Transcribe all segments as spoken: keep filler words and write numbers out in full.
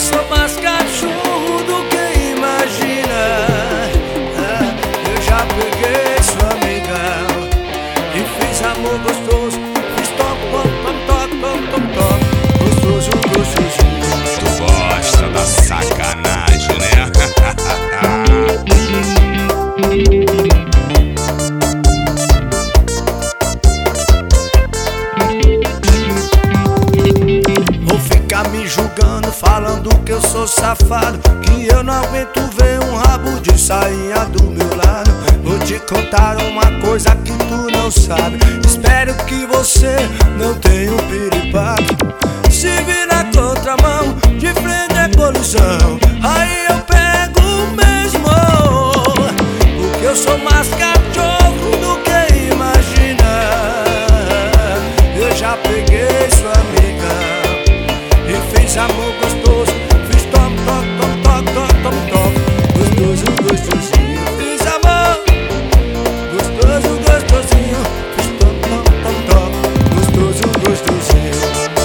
sou mais cachorro do que imagina. Ah, eu já peguei sua amiga e fiz amor gostoso. Fiz top, top, top, top, top, top, gostoso, gostosinho. Tu gosta da sacanagem, né? Vou ficar me julgando, falando que eu sou safado, que eu não aguento ver um rabo de sainha do meu lado. Vou te contar uma coisa que tu não sabe. Espero que você não tenha um piripaque. Se vir na contramão, de frente é colisão, aí eu pego mesmo. Porque eu sou mais cachorro do que imagina. Eu já peguei sua amiga e fiz amor gostoso. Fiz tom, tom, tom, tom, tom, tom, tom, gostoso, gostosinho. Fiz amor gostoso, gostosinho. Fiz tom, tom, tom, tom, gostoso, gostosinho.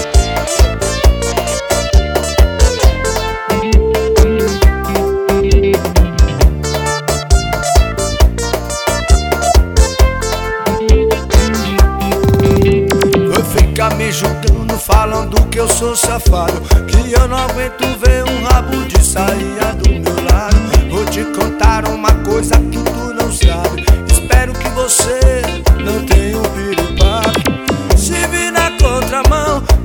Fica me julgando, falando que eu sou safado, que eu não aguento ver um rabo de saia do meu lado. Vou te contar uma coisa que tu não sabe. Espero que você não tenha um piripaque. Se vir na contramão,